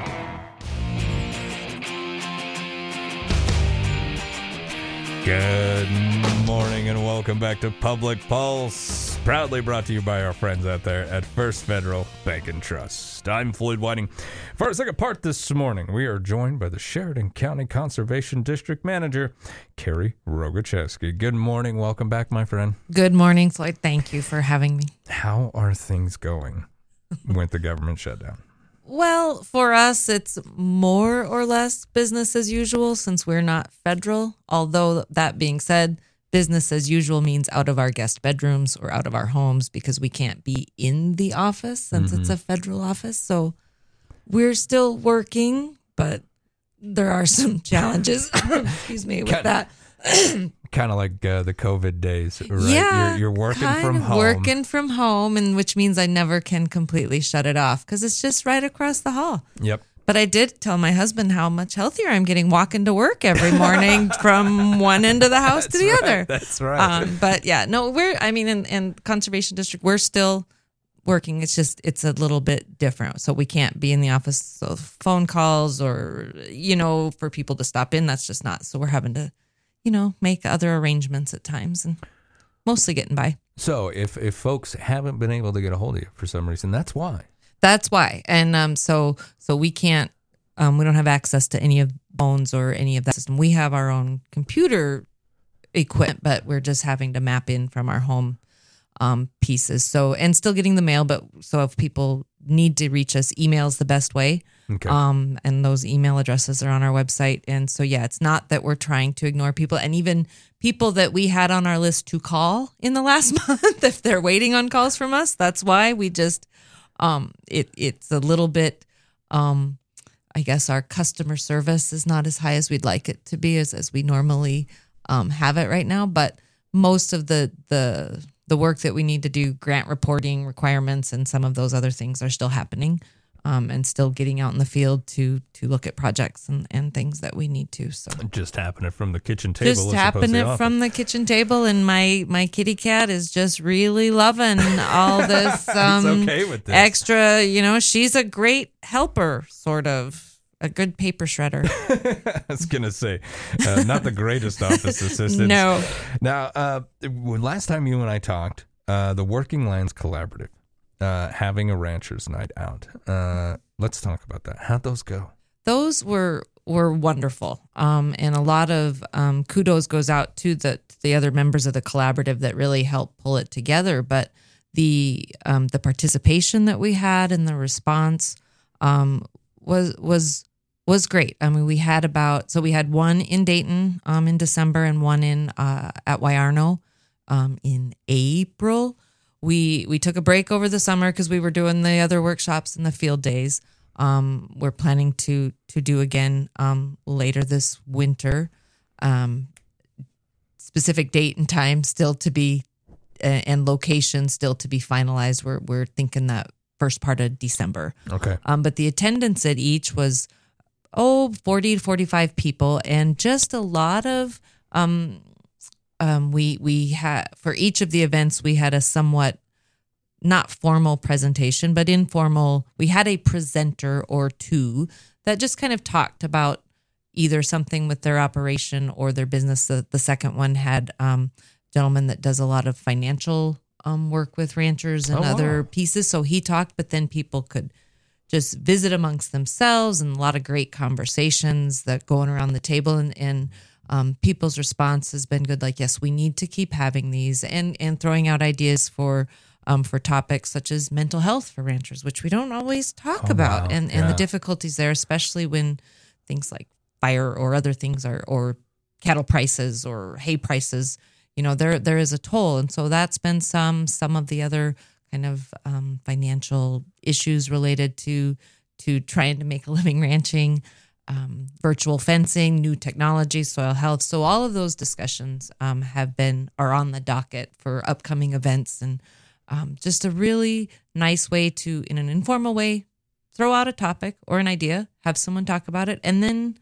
Good morning and welcome back to Public Pulse, proudly brought to you by our friends out there at First Federal Bank and Trust. I'm Floyd Whiting. For our second part this morning, we are joined by the Sheridan County Conservation District Manager, Carrie Rogacheski. Good morning. Welcome back, my friend. Good morning, Floyd. Thank you for having me. How are things going with the government shutdown? Well, for us, it's more or less business as usual since we're not federal. Although that being said, business as usual means out of our guest bedrooms or out of our homes because we can't be in the office since mm-hmm. it's a federal office. So we're still working, but there are some challenges, excuse me, with kind that. Kind of like uh, the COVID days, right? Yeah, you're, you're working kind from of home. Working from home, and which means I never can completely shut it off because it's just right across the hall. Yep. But I did tell my husband how much healthier I'm getting walking to work every morning from one end of the house to the right, other. That's right. Um, but yeah, no, we're, I mean, in, in Conservation District, we're still working. It's just, it's a little bit different. So we can't be in the office. So phone calls or, you know, for people to stop in, that's just not. So we're having to, you know, make other arrangements at times and mostly getting by. So if, if folks haven't been able to get a hold of you for some reason, that's why. That's why. And um, so so we can't, um, we don't have access to any of phones or any of that system. We have our own computer equipment, but we're just having to map in from our home um, pieces. So, and still getting the mail, but so if people need to reach us, email's the best way. Okay. Um, and those email addresses are on our website. And so, yeah, it's not that we're trying to ignore people. And even people that we had on our list to call in the last month, if they're waiting on calls from us, that's why we just, um, it it's a little bit, um, I guess our customer service is not as high as we'd like it to be, as as we normally um, have it right now. But most of the the the work that we need to do, grant reporting requirements, and some of those other things are still happening. Um, and still getting out in the field to to look at projects and, and things that we need to. So just happening from the kitchen table. Just happening it from the kitchen table, and my my kitty cat is just really loving all this. Um, He's okay with this. Extra, you know, she's a great helper, sort of a good paper shredder. I was gonna say, uh, not the greatest office assistant. No. Now, uh, last time you and I talked, uh, the Working Lands Collaborative. Uh, having a rancher's night out. Uh, let's talk about that. How'd those go? Those were were wonderful, um, and a lot of um, kudos goes out to the the other members of the collaborative that really helped pull it together. But the um, the participation that we had and the response um, was was was great. I mean, we had about so we had one in Dayton um, in December and one in uh, at Wyarno um, in April. We we took a break over the summer because we were doing the other workshops and the field days. Um, we're planning to to do again um, later this winter. Um, specific date and time still to be, uh, and location still to be finalized. We're we're thinking that first part of December. Okay. Um, but the attendance at each was oh forty to forty-five people, and just a lot of. Um, Um, we we had for each of the events we had a somewhat not formal presentation but informal. We had a presenter or two that just kind of talked about either something with their operation or their business. The, the second one had um, a gentleman that does a lot of financial um, work with ranchers and Oh, other wow. pieces. So he talked, but then people could just visit amongst themselves, and a lot of great conversations that going around the table and. and Um, people's response has been good. Like, yes, we need to keep having these, and and throwing out ideas for um, for topics such as mental health for ranchers, which we don't always talk Oh, about, wow. and and Yeah. the difficulties there, especially when things like fire or other things are, or cattle prices or hay prices, you know, there there is a toll, and so that's been some some of the other kind of um, financial issues related to to trying to make a living ranching. Um, virtual fencing, new technology, soil health. So all of those discussions um, have been are on the docket for upcoming events, and um, just a really nice way to, in an informal way, throw out a topic or an idea, have someone talk about it, and then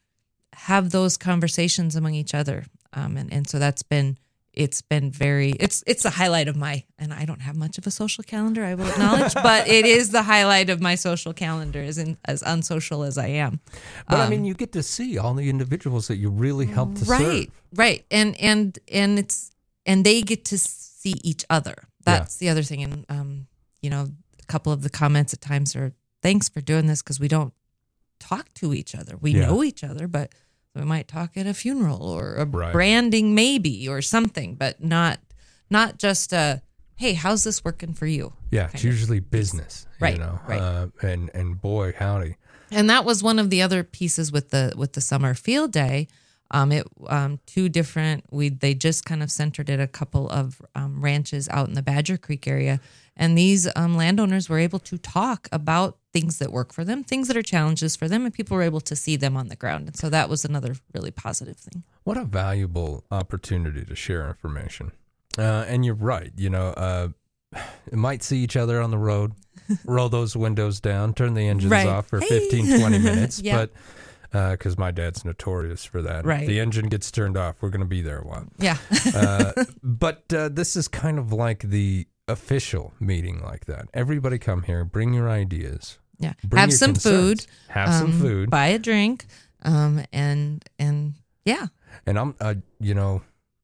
have those conversations among each other. Um, and, and so that's been it's been very it's it's the highlight of my, and I don't have much of a social calendar, I will acknowledge, but it is the highlight of my social calendar, as in, as unsocial as I am. But Um, I mean, you get to see all the individuals that you really help to right, serve. right, and and and it's and they get to see each other. That's the other thing, and um, you know, a couple of the comments at times are, "Thanks for doing this," because we don't talk to each other. We Yeah. know each other, but we might talk at a funeral or a Right. branding maybe or something, but not not just a, "Hey, how's this working for you?" Yeah, it's kind of usually business, Right, You know, right. Uh, and and boy, howdy. And that was one of the other pieces with the with the summer field day. Um, it um, two different. We they just kind of centered at a couple of um, ranches out in the Badger Creek area, and these um, landowners were able to talk about things that work for them, things that are challenges for them, and people were able to see them on the ground. And so that was another really positive thing. What a valuable opportunity to share information. Uh, and you're right. You know, uh, you might see each other on the road, roll those windows down, turn the engines Right. off for Hey. fifteen, twenty minutes. Yeah. But because my dad's notorious for that. Right. If the engine gets turned off, we're going to be there a while. Yeah. uh, but uh, this is kind of like the official meeting like that. Everybody come here, bring your ideas. Yeah. Bring Have your some concerns. food. Have some um, food. Buy a drink. Um, and and yeah. And I'm, uh, you know,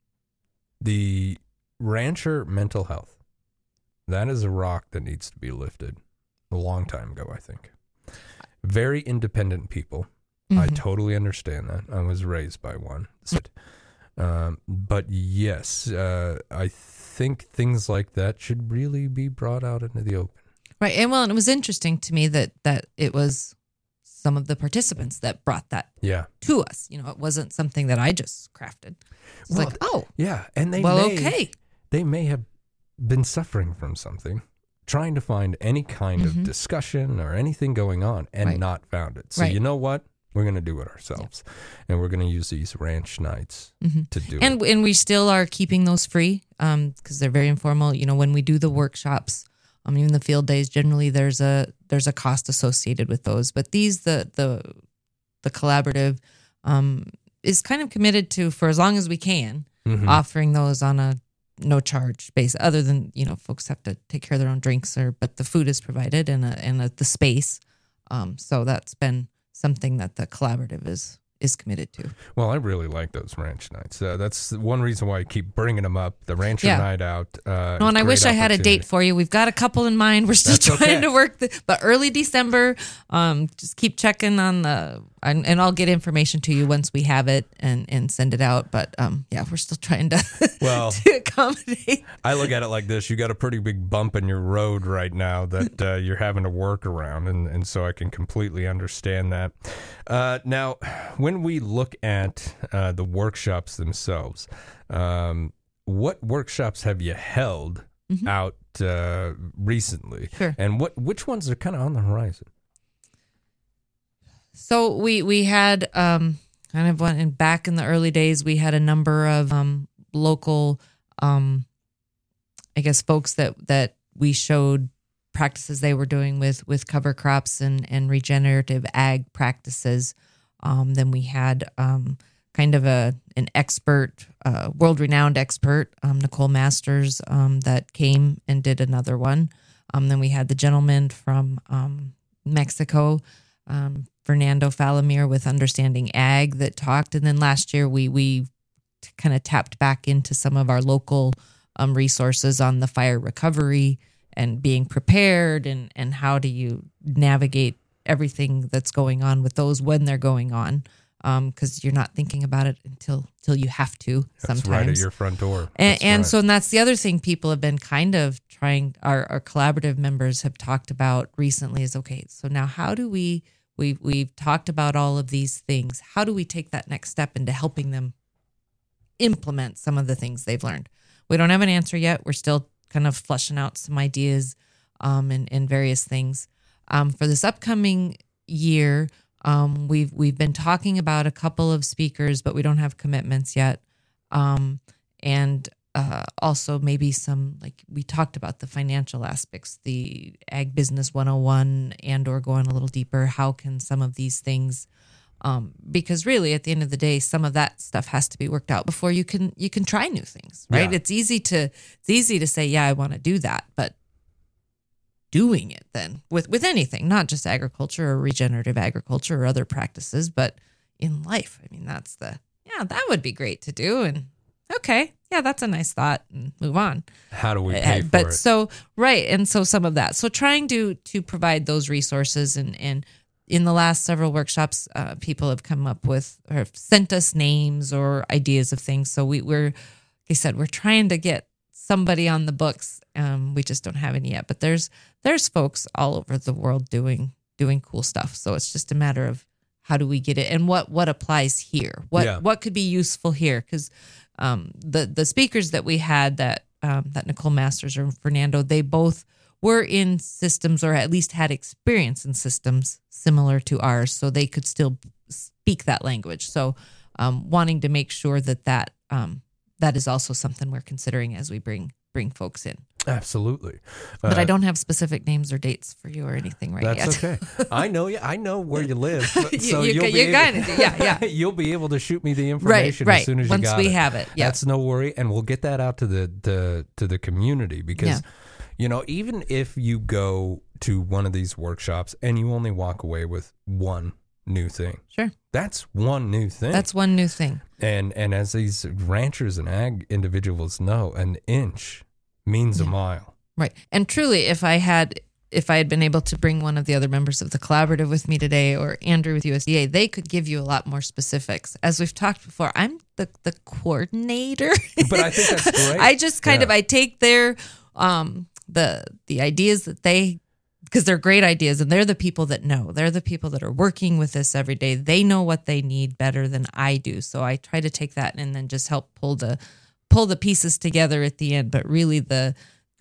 the rancher mental health, that is a rock that needs to be lifted a long time ago, I think. Very independent people. I Mhm. totally understand that. I was raised by one. Um, but yes, uh, I think things like that should really be brought out into the open. Right. And well, and it was interesting to me that that it was some of the participants that brought that Yeah. to us. You know, it wasn't something that I just crafted. It's Well, like, oh, Yeah, and they well, may, okay. they may have been suffering from something, trying to find any kind Mhm. of discussion or anything going on and Right. not found it. So Right. you know what? We're going to do it ourselves. And we're going to use these ranch nights Mhm. to do and it. and we still are keeping those free because they're very informal. You know, when we do the workshops, um, even the field days, generally there's a there's a cost associated with those. But these the the the collaborative um, is kind of committed to for as long as we can Mhm. offering those on a no charge base. Other than you know, folks have to take care of their own drinks, or but the food is provided and a, and a, the space. Um, so that's been something that the collaborative is is committed to. Well, I really like those ranch nights. Uh, that's one reason why I keep bringing them up. The rancher Yeah. night out. Uh, No, and I great wish I had a opportunity. date for you. We've got a couple in mind. We're still That's trying okay. to work, the, but early December. Um, just keep checking on the, and, and I'll get information to you once we have it and and send it out. But um, yeah, we're still trying to Well, to accommodate. I look at it like this. You got a pretty big bump in your road right now that uh, you're having to work around. And, and so I can completely understand that. Uh, now, when we look at uh, the workshops themselves, um, what workshops have you held Mhm. out uh, recently? Sure. And what which ones are kind of on the horizon? So we we had um kind of went in back in the early days. We had a number of um local um I guess folks that that we showed practices they were doing with with cover crops and and regenerative ag practices. Um, then we had um kind of a an expert, uh, world renowned expert, um, Nicole Masters, um, that came and did another one. Um, then we had the gentleman from um, Mexico. Um, Fernando Falamir with Understanding Ag that talked. And then last year we we kind of tapped back into some of our local um, resources on the fire recovery and being prepared and, and how do you navigate everything that's going on with those when they're going on. Because um, you're not thinking about it until until you have to That's sometimes. right at your front door. And, That's and right. so and that's the other thing people have been kind of trying, our, our collaborative members have talked about recently is, okay, so now how do we, we, we've talked about all of these things. How do we take that next step into helping them implement some of the things they've learned? We don't have an answer yet. We're still kind of fleshing out some ideas um, and, and various things. Um, for this upcoming year, Um, we've we've been talking about a couple of speakers, but we don't have commitments yet. Um, and uh, also maybe some, like we talked about the financial aspects, the Ag Business one oh one, and or going a little deeper. How can some of these things? Um, because really, at the end of the day, some of that stuff has to be worked out before you can you can try new things, right? Yeah. It's easy to it's easy to say, yeah, I want to do that, but doing it then with, with anything, not just agriculture or regenerative agriculture or other practices, but in life. I mean, that's the, yeah, that would be great to do. And okay, yeah, that's a nice thought and move on. How do we Uh, pay for but it? so, right. And so some of that, so trying to, to provide those resources and, and in the last several workshops, uh, people have come up with or have sent us names or ideas of things. So we, we're, like I said, we're trying to get somebody on the books. Um, we just don't have any yet, but there's there's folks all over the world doing doing cool stuff. So it's just a matter of how do we get it and what what applies here. What Yeah. what could be useful here? Because um, the the speakers that we had that um, that Nicole Masters or Fernando, they both were in systems or at least had experience in systems similar to ours, so they could still speak that language. So um, wanting to make sure that that um, that is also something we're considering as we bring bring folks in. Absolutely. But I Uh, don't have specific names or dates for you or anything right That's yet. okay. I know you. I know where you live. You- So you you'll ca- be you able, got it. Yeah, yeah. You'll be able to shoot me the information right. as soon as Once you got we it. have it, yeah. That's no worry, and we'll get that out to the the to the community because Yeah. you know, even if you go to one of these workshops and you only walk away with one new thing, Sure. that's one new thing. That's one new thing. And and as these ranchers and ag individuals know, an inch means a mile. Right. And truly, if I had if I had been able to bring one of the other members of the collaborative with me today or Andrew with U S D A, they could give you a lot more specifics. As we've talked before, I'm the, the coordinator. But I think that's great. I just kind Yeah. of I take their um the the ideas that they because they're great ideas and they're the people that know. They're the people that are working with this every day. They know what they need better than I do. So I try to take that and then just help pull the pull the pieces together at the end. But really the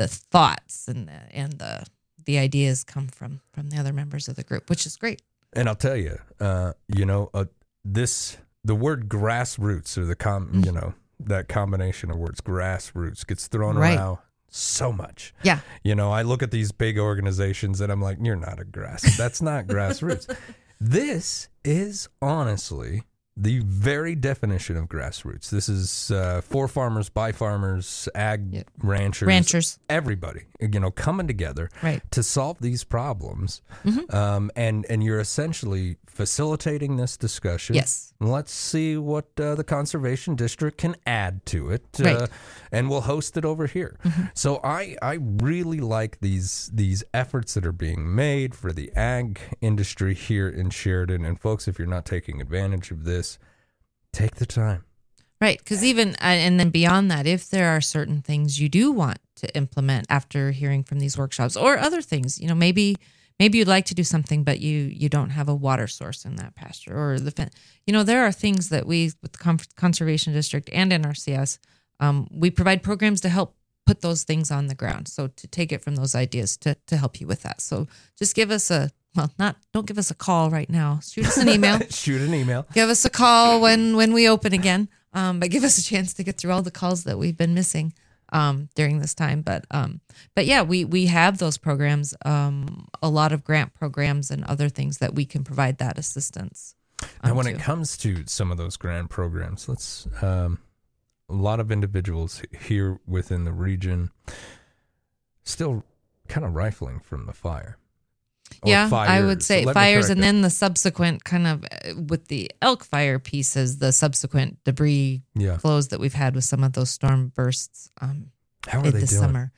the thoughts and the, and the the ideas come from from the other members of the group, which is great. And I'll tell you, uh, you know, uh, this the word grassroots or the com, mm-hmm. you know, that combination of words, grassroots, gets thrown right. around so much. Yeah. You know, I look at these big organizations and I'm like, you're not a grass. That's not grassroots. This is honestly the very definition of grassroots. This is uh, for farmers, by farmers, ag yep. ranchers, ranchers, everybody, you know, coming together right. to solve these problems. Mm-hmm. Um, and, and you're essentially facilitating this discussion. Yes. Let's see what uh, the Conservation District can add to it. Right. Uh, and we'll host it over here. Mm-hmm. So I, I really like these these efforts that are being made for the ag industry here in Sheridan. And folks, if you're not taking advantage of this, take the time. Right, because even, and then beyond that, if there are certain things you do want to implement after hearing from these workshops or other things, you know, maybe maybe you'd like to do something, but you you don't have a water source in that pasture or the, you know, there are things that we, with the Conservation District and N R C S, um, we provide programs to help put those things on the ground. So to take it from those ideas to to help you with that. So just give us a, well, not, don't give us a call right now. Shoot us an email. Shoot an email. Give us a call when, when we open again. Um, but give us a chance to get through all the calls that we've been missing um, during this time. But um, but yeah, we we have those programs, um, a lot of grant programs and other things that we can provide that assistance. Um, now, when to. it comes to some of those grant programs, let's um, a lot of individuals here within the region still kind of rifling from the fire. Yeah, fires. I would say so fires, and then the subsequent kind of uh, with the elk fire pieces, the subsequent debris yeah. flows that we've had with some of those storm bursts. Um, How are they this doing? Summer.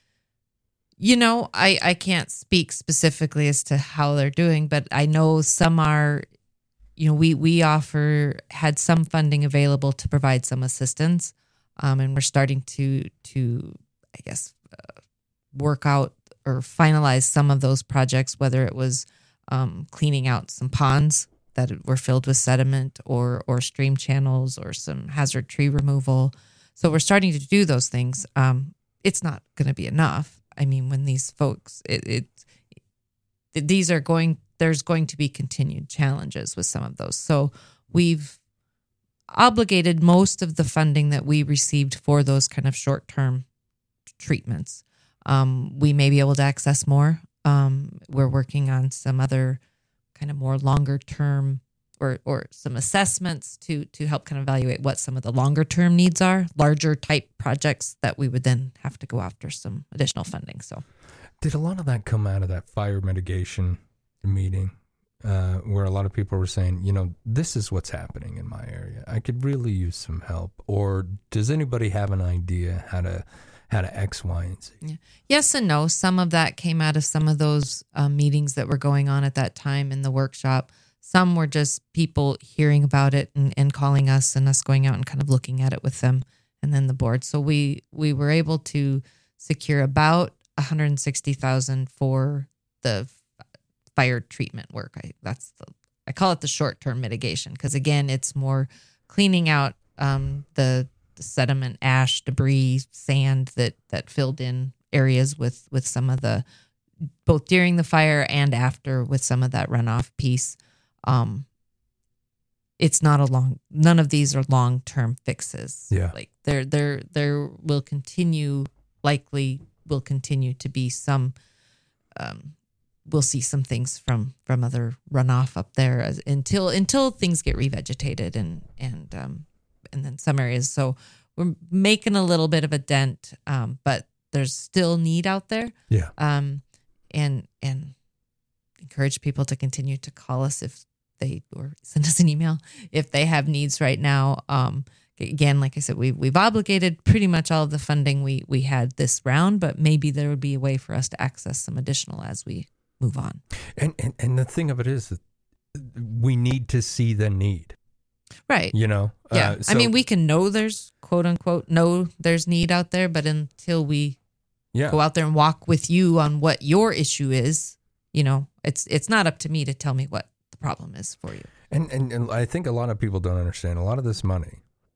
You know, I, I can't speak specifically as to how they're doing, but I know some are, you know, we, we offer, had some funding available to provide some assistance. Um, and we're starting to, to I guess, uh, work out or finalize some of those projects, whether it was um, cleaning out some ponds that were filled with sediment or or stream channels or some hazard tree removal. So we're starting to do those things. Um, it's not going to be enough. I mean, when these folks, it, it, it these are going, there's going to be continued challenges with some of those. So we've obligated most of the funding that we received for those kind of short-term treatments. Um, we may be able to access more. Um, we're working on some other kind of more longer term or or some assessments to to help kind of evaluate what some of the longer term needs are, larger type projects that we would then have to go after some additional funding. So, did a lot of that come out of that fire mitigation meeting uh, where a lot of people were saying, you know, this is what's happening in my area. I could really use some help. Or does anybody have an idea how to how to X, Y, and Z? Yeah. Yes and no. Some of that came out of some of those um, meetings that were going on at that time in the workshop. Some were just people hearing about it and, and calling us and us going out and kind of looking at it with them and then the board. So we we were able to secure about one hundred sixty thousand dollars for the fire treatment work. I that's the I call it the short-term mitigation because, again, it's more cleaning out um, the the sediment, ash, debris, sand that, that filled in areas with, with some of the, both during the fire and after with some of that runoff piece. Um, it's not a long, none of these are long-term fixes. Yeah. Like there, there, there will continue, likely will continue to be some, um, we'll see some things from, from other runoff up there as, until, until things get revegetated and, and, um, and then some areas. So we're making a little bit of a dent, um, but there's still need out there. Yeah. Um, and and encourage people to continue to call us if they, or send us an email if they have needs right now. Um, again, like I said, we we've obligated pretty much all of the funding we we had this round, but maybe there would be a way for us to access some additional as we move on. And and, and the thing of it is that we need to see the need. Right. You know? Yeah. Uh, so, I mean, we can know there's, quote unquote, know there's need out there, but until we yeah. go out there and walk with you on what your issue is, you know, it's it's not up to me to tell me what the problem is for you. And, and, and I think a lot of people don't understand a lot of this money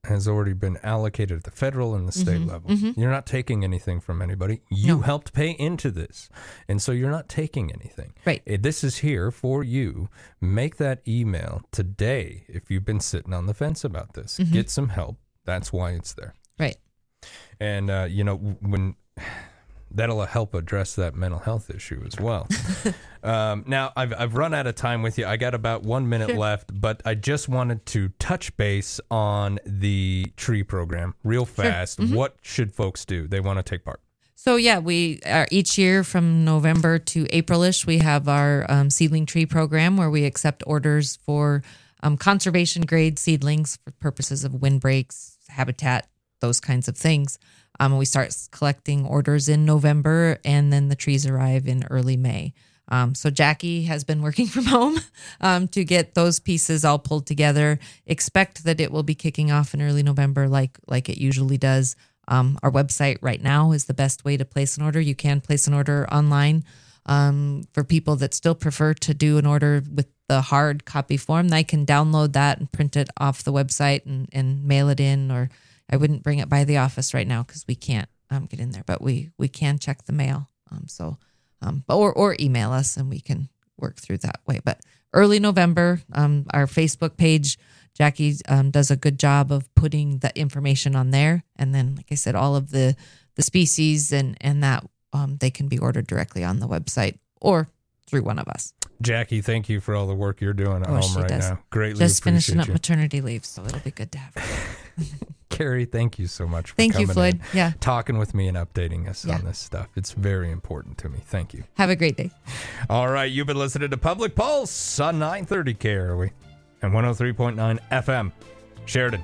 has already been allocated at the federal and the state Mhm, level. mhm. You're not taking anything from anybody. You No. helped pay into this, and so you're not taking anything. Right. Eh, This is here for you. Make that email today if you've been sitting on the fence about this. Mhm. Get some help. That's why it's there. Right. And, uh, you know, when that'll help address that mental health issue as well. um, now, I've, I've run out of time with you. I got about one minute Sure. left, but I just wanted to touch base on the tree program real fast. Mhm. What should folks do? They want to take part. So yeah, we are each year from November to April-ish, we have our um, seedling tree program where we accept orders for um, conservation grade seedlings for purposes of windbreaks, habitat, those kinds of things. Um, we start collecting orders in November, and then the trees arrive in early May. Um, so Jackie has been working from home um, to get those pieces all pulled together. Expect that it will be kicking off in early November, like like it usually does. Um, our website right now is the best way to place an order. You can place an order online. Um, for people that still prefer to do an order with the hard copy form, they can download that and print it off the website and, and mail it in. Or I wouldn't bring it by the office right now because we can't um, get in there, but we we can check the mail. Um, so, um, or or email us and we can work through that way. But early November, um, our Facebook page, Jackie um, does a good job of putting the information on there, and then, like I said, all of the the species and and that um, they can be ordered directly on the website or through one of us. Jackie, thank you for all the work you're doing at Oh, home she right does. now. Greatly Just appreciate finishing up you. maternity leave, so it'll be good to have her. Carrie, thank you so much for Thank you, coming Floyd. in, Yeah. talking with me and updating us Yeah. on this stuff. It's very important to me. Thank you. Have a great day. All right, you've been listening to Public Pulse on nine thirty K R O E and one oh three point nine F M. Sheridan.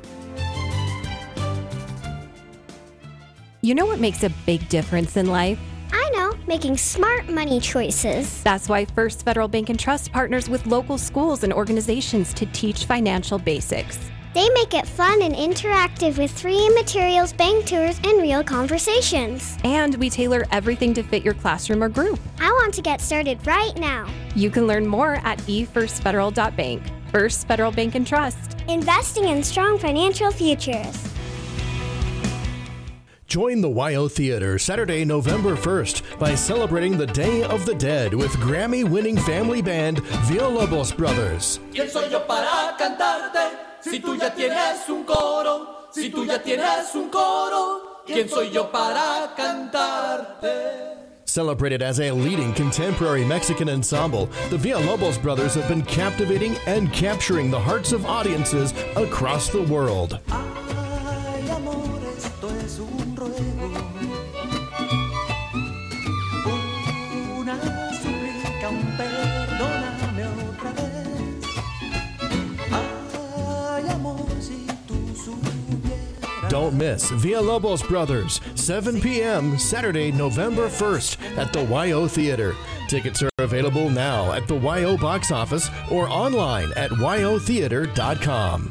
You know what makes a big difference in life? I know, making smart money choices. That's why First Federal Bank and Trust partners with local schools and organizations to teach financial basics. They make it fun and interactive with free materials, bank tours, and real conversations. And we tailor everything to fit your classroom or group. I want to get started right now. You can learn more at e first federal dot bank. First Federal Bank and Trust. Investing in strong financial futures. Join the Y O Theater Saturday, November first by celebrating the Day of the Dead with Grammy-winning family band Villalobos Brothers. ¿Quién soy yo para cantarte? Si tú ya tienes un coro, si tú ya tienes un coro, ¿quién soy yo para cantarte? Celebrated as a leading contemporary Mexican ensemble, the Villalobos Brothers have been captivating and capturing the hearts of audiences across the world. Ay, amor, esto es un ruego, una súplica, un perdóname otra vez. Ay, amor, si tú supieras. Don't miss Villalobos Brothers, seven p.m. Saturday, November first at the Y O Theater. Tickets are available now at the Y O box office or online at y o theater dot com.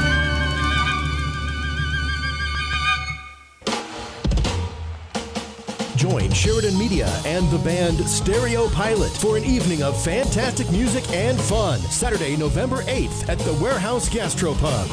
Join Sheridan Media and the band Stereo Pilot for an evening of fantastic music and fun. Saturday, November eighth at the Warehouse Gastropub.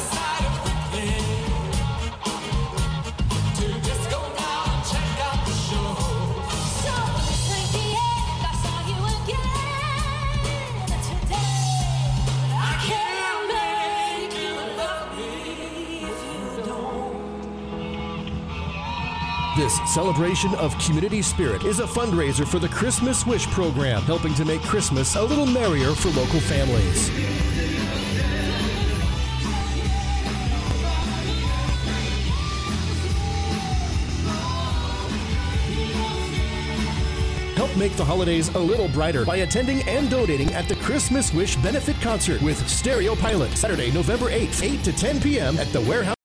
This celebration of community spirit is a fundraiser for the Christmas Wish program, helping to make Christmas a little merrier for local families. Help make the holidays a little brighter by attending and donating at the Christmas Wish Benefit Concert with Stereo Pilot, Saturday, November eighth, eight to ten p.m. at the Warehouse